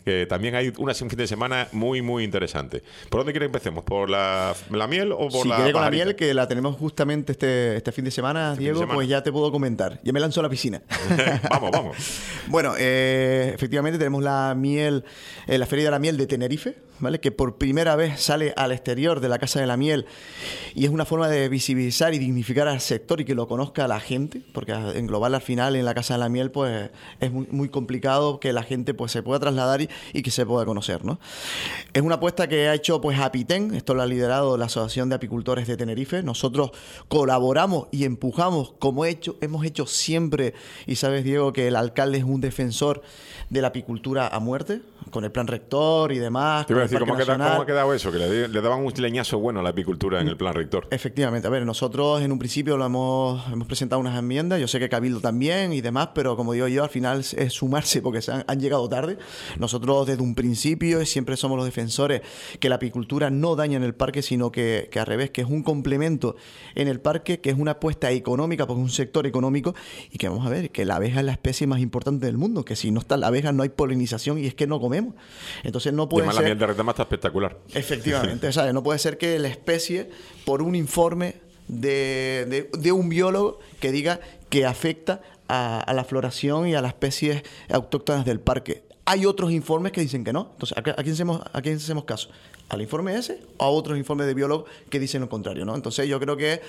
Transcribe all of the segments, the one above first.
que también hay un fin de semana muy, muy interesante. ¿Por dónde quiere que empecemos? ¿Por la miel o por si la quiere con la pajarita? miel, que la tenemos justamente este fin de semana, Diego, pues ya te puedo comentar. Ya me lanzo a la piscina. Vamos. Bueno, efectivamente tenemos la miel, la Feria de la Miel de Tenerife, ¿vale? Que por primera vez sale al exterior de la Casa de la Miel y es una forma de visibilizar y dignificar al sector y que lo conozca la gente, porque en global al final en la Casa de la Miel pues es muy, muy complicado que la gente pues se pueda trasladar y que se pueda conocer, ¿no? Es una apuesta que ha hecho pues Apiten, esto lo ha liderado la Asociación de Apicultores de Tenerife. Nosotros colaboramos y empujamos como hemos hecho siempre, y sabes, Diego, que el alcalde es un defensor de la apicultura a muerte, con el plan rector y demás. Te iba a decir, ¿cómo ha quedado eso? Que le daban un leñazo bueno a la apicultura en el plan rector. Efectivamente. A ver, nosotros en un principio hemos presentado unas enmiendas, yo sé que Cabildo también y demás, pero como digo yo, al final es sumarse porque han llegado tarde. Nosotros desde un principio siempre somos los defensores que la apicultura no daña en el parque, sino que al revés, que es un complemento en el parque, que es una apuesta económica, porque es un sector económico, y que vamos a ver, que la abeja es la especie más importante del mundo, que si no está la abeja no hay polinización y es que no comemos. Entonces no puede ser... la miel de retama está espectacular. Efectivamente, ¿sabes? No puede ser que la especie, por un informe de un biólogo que diga que afecta a la floración y a las especies autóctonas del parque. Hay otros informes que dicen que no. Entonces, ¿a quién hacemos caso? ¿Al informe ese o a otros informes de biólogos que dicen lo contrario, ¿no? Entonces yo creo que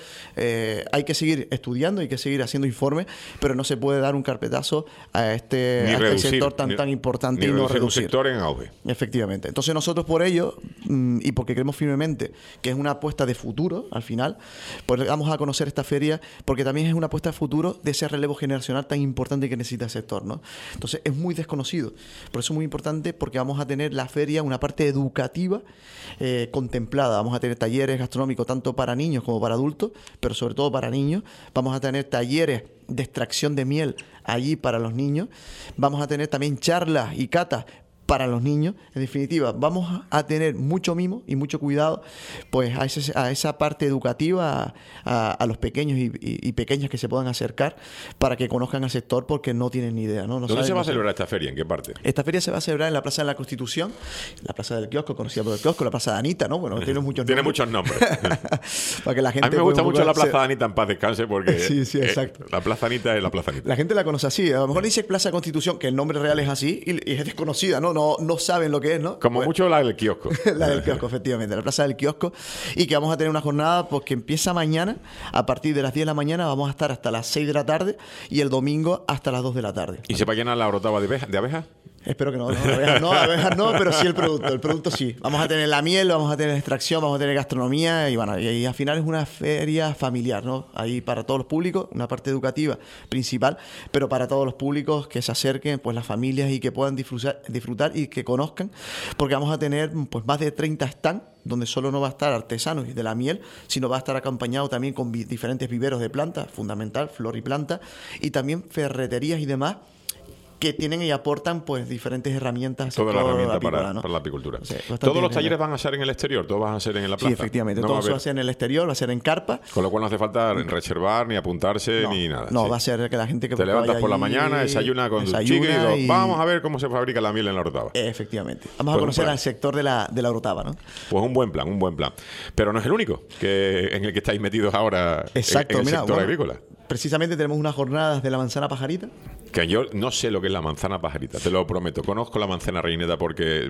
hay que seguir estudiando, hay que seguir haciendo informes, pero no se puede dar un carpetazo a este sector tan importante y no reducir. Un sector en auge. Efectivamente. Entonces nosotros por ello, y porque creemos firmemente que es una apuesta de futuro, al final, pues vamos a conocer esta feria, porque también es una apuesta de futuro de ese relevo generacional tan importante que necesita el sector, ¿no? Entonces es muy desconocido. Por eso es muy importante, porque vamos a tener la feria, una parte educativa contemplada. Vamos a tener talleres gastronómicos tanto para niños como para adultos, pero sobre todo para niños. Vamos a tener talleres de extracción de miel allí para los niños. Vamos a tener también charlas y catas para los niños. En definitiva, vamos a tener mucho mimo y mucho cuidado pues a esa parte educativa, a los pequeños y pequeñas que se puedan acercar para que conozcan al sector, porque no tienen ni idea, ¿no? ¿Dónde se va a celebrar esta feria? ¿En qué parte? Esta feria se va a celebrar en la Plaza de la Constitución, la Plaza del Kiosco, conocida por el Kiosco, la Plaza de Anita, ¿no? Bueno, tiene muchos nombres. Para que la gente, a mí me gusta mucho la Plaza de Anita, en paz descanse, porque sí, exacto. La Plaza Anita es la Plaza Anita. La gente la conoce así. A lo mejor dice Plaza Constitución, que el nombre real es así y es desconocida, ¿no? No saben lo que es, ¿no? Como mucho la del kiosco. La del kiosco, efectivamente, la Plaza del Kiosco. Y que vamos a tener una jornada pues, que empieza mañana, a partir de las 10 de la mañana, vamos a estar hasta las 6 de la tarde y el domingo hasta las 2 de la tarde. ¿Y se va a llenar la orotava de abejas? Espero que no, abejas no, pero sí el producto sí. Vamos a tener la miel, vamos a tener extracción, vamos a tener gastronomía y bueno, y al final es una feria familiar, ¿no? Ahí para todos los públicos, una parte educativa principal, pero para todos los públicos que se acerquen, pues las familias y que puedan disfrutar y que conozcan, porque vamos a tener pues más de 30 stands donde solo no va a estar artesanos y de la miel, sino va a estar acompañado también con diferentes viveros de plantas, fundamental, flor y planta, y también ferreterías y demás, que tienen y aportan pues diferentes herramientas. Toda la herramienta para la apicultura. Sí, ¿todos los talleres van a ser en el exterior? ¿Todos van a ser en la plaza? Sí, efectivamente. No todo va a ser en el exterior, va a ser en carpa. Con lo cual no hace falta reservar, ni apuntarse, ni nada. No, va a ser que la gente que... Te levantas por la mañana, desayuna con tu chico y digo, vamos a ver cómo se fabrica la miel en la orotava. Efectivamente. Vamos a conocer al sector de la orotava, ¿no? Pues un buen plan. Pero no es el único en el que estáis metidos ahora. Exacto, en el sector agrícola. Precisamente tenemos unas jornadas de la manzana pajarita. Que yo no sé lo que es la manzana pajarita, te lo prometo. Conozco la manzana reineta porque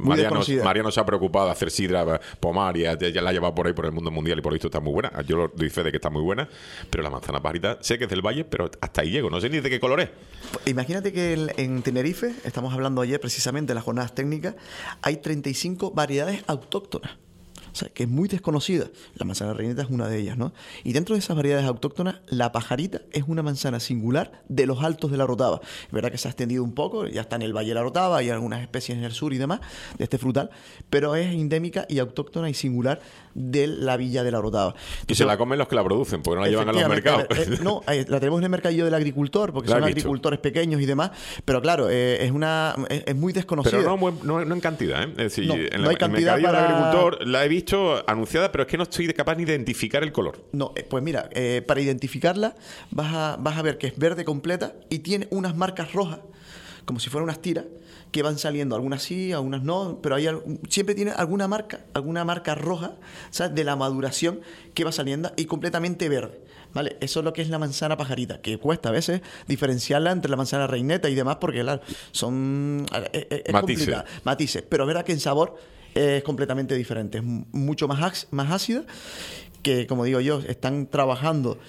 Mariano se ha preocupado de hacer sidra, pomar, y ya la ha llevado por ahí por el mundo mundial y por lo visto está muy buena. Yo lo doy fe de que está muy buena, pero la manzana pajarita sé que es del Valle, pero hasta ahí llego. No sé ni de qué color es. Imagínate que en Tenerife, estamos hablando ayer precisamente de las jornadas técnicas, hay 35 variedades autóctonas. O sea, que es muy desconocida. La manzana reineta es una de ellas, ¿no? Y dentro de esas variedades autóctonas, la pajarita es una manzana singular de los altos de la orotava. Es verdad que se ha extendido un poco, ya está en el Valle de la Orotava, hay algunas especies en el sur y demás de este frutal, pero es endémica y autóctona y singular de la villa de la Orotava. Entonces, y se la comen los que la producen, porque no la llevan a los mercados. No, la tenemos en el mercadillo del agricultor, porque son agricultores pequeños y demás, pero claro, es muy desconocida. Pero no en cantidad, ¿eh? Es decir, no hay cantidad. El mercadillo del agricultor la he visto anunciada, pero es que no estoy capaz ni de identificar el color. No, pues mira, para identificarla vas a ver que es verde completa y tiene unas marcas rojas como si fueran unas tiras que van saliendo, algunas sí, algunas no, pero siempre tiene alguna marca roja, ¿sabes?, de la maduración que va saliendo y completamente verde, ¿vale? Eso es lo que es la manzana pajarita, que cuesta a veces diferenciarla entre la manzana reineta y demás, porque claro, son matices, pero verá que en sabor es completamente diferente, es mucho más ácida, que como digo yo, están trabajando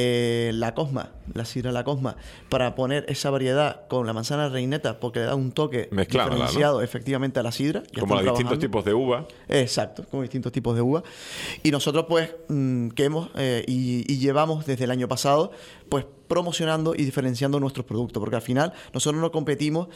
la sidra La Cosma, para poner esa variedad con la manzana reineta, porque le da un toque diferenciado, ¿no?, efectivamente a la sidra. Como los distintos tipos de uva. Exacto, como distintos tipos de uva. Y nosotros pues que hemos y llevamos desde el año pasado pues promocionando y diferenciando nuestros productos, porque al final nosotros no competimos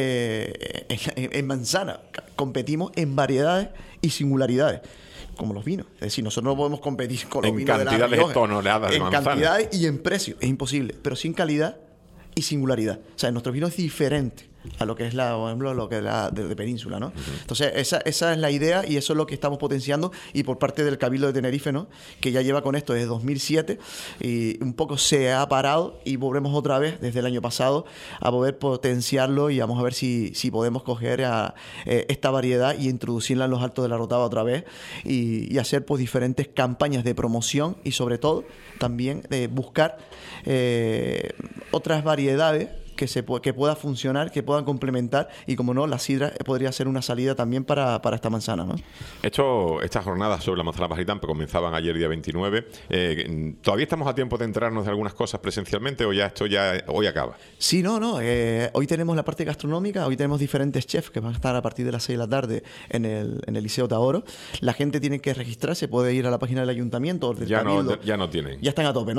en manzana, competimos en variedades y singularidades, como los vinos. Es decir, nosotros no podemos competir con los vinos de la Rioja. En cantidades toneladas de manzana. En cantidades y en precio. Es imposible. Pero sin calidad y singularidad. O sea, nuestro vino es diferente a lo que es por ejemplo, lo que es la de Península, ¿no? Entonces, esa es la idea y eso es lo que estamos potenciando, y por parte del Cabildo de Tenerife, ¿no?, que ya lleva con esto desde 2007 y un poco se ha parado, y volvemos otra vez desde el año pasado a poder potenciarlo, y vamos a ver si podemos coger esta variedad y introducirla en los Altos de la Orotava otra vez y hacer pues diferentes campañas de promoción, y sobre todo también buscar otras variedades que pueda funcionar, que puedan complementar, y como no, la sidra podría ser una salida también para esta manzana, ¿no? Estas jornadas sobre la manzana pajarita comenzaban ayer día 29. ¿Todavía estamos a tiempo de enterarnos de algunas cosas presencialmente o ya esto hoy acaba? Sí, no. Hoy tenemos la parte gastronómica, hoy tenemos diferentes chefs que van a estar a partir de las 6 de la tarde en el Liceo Taoro. La gente tiene que registrarse, puede ir a la página del ayuntamiento o del Cabildo. Ya no tienen. Ya están a tope, ¿no?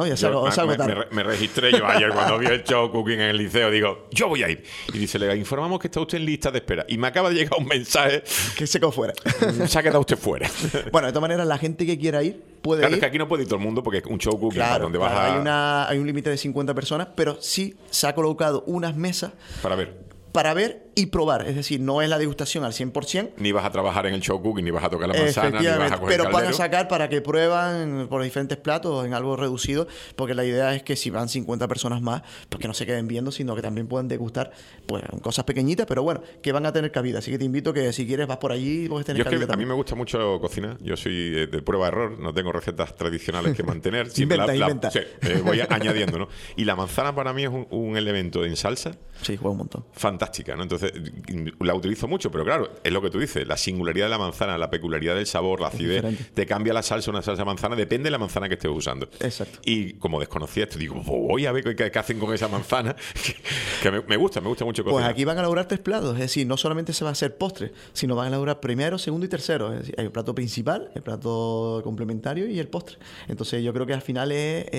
Me registré yo ayer cuando vi el show cooking en el liceo. Digo, yo voy a ir. Y dice, le informamos que está usted en lista de espera. Y me acaba de llegar un mensaje que se quedó fuera. Se ha quedado usted fuera. Bueno, de todas maneras, la gente que quiera ir puede ir. Claro, es que aquí no puede ir todo el mundo porque es un show cooking, claro, donde vas hay un límite de 50 personas, pero sí se ha colocado unas mesas para ver y probar. Es decir, no es la degustación al 100%. Ni vas a trabajar en el show cooking, ni vas a tocar la manzana, ni vas a coger pero van a sacar para que prueban por diferentes platos en algo reducido, porque la idea es que si van 50 personas más, pues que no se queden viendo, sino que también puedan degustar pues cosas pequeñitas, pero bueno, que van a tener cabida. Así que te invito que si quieres vas por allí y puedes tener cabida. A mí me gusta mucho cocinar. Yo soy de prueba-error, no tengo recetas tradicionales que mantener. Inventa. Sí, voy añadiendo, ¿no? Y la manzana para mí es un elemento en salsa. Sí, juega un montón. Fantástica, ¿no? Entonces la utilizo mucho, pero claro, es lo que tú dices, la singularidad de la manzana, la peculiaridad del sabor, la acidez, te cambia la salsa, una salsa manzana, depende de la manzana que estés usando. Exacto. Y como desconocía esto, digo, voy a ver qué hacen con esa manzana, que me gusta mucho cocinar. Pues aquí van a elaborar 3 platos, es decir, no solamente se va a hacer postre, sino van a elaborar primero, segundo y tercero. Es decir, hay el plato principal, el plato complementario y el postre. Entonces yo creo que al final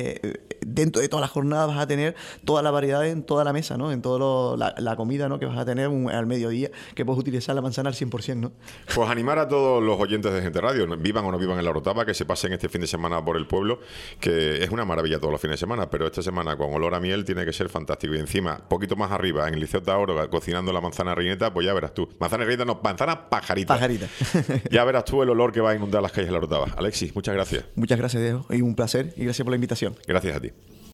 dentro de todas las jornadas vas a tener toda la variedad en toda la mesa, ¿no? En todo la comida, ¿no?, que vas a tener al mediodía, que puedes utilizar la manzana al 100%, ¿no? Pues animar a todos los oyentes de Gente Radio, vivan o no vivan en la Orotava, que se pasen este fin de semana por el pueblo, que es una maravilla todos los fines de semana, pero esta semana con olor a miel tiene que ser fantástico. Y encima, poquito más arriba, en el Liceo Taoro, cocinando la manzana reineta, pues ya verás tú. Manzana reineta, no, manzana pajarita. Ya verás tú el olor que va a inundar las calles de la Orotava. Alexis, muchas gracias. Muchas gracias, Diego, y un placer, y gracias por la invitación. Gracias a ti.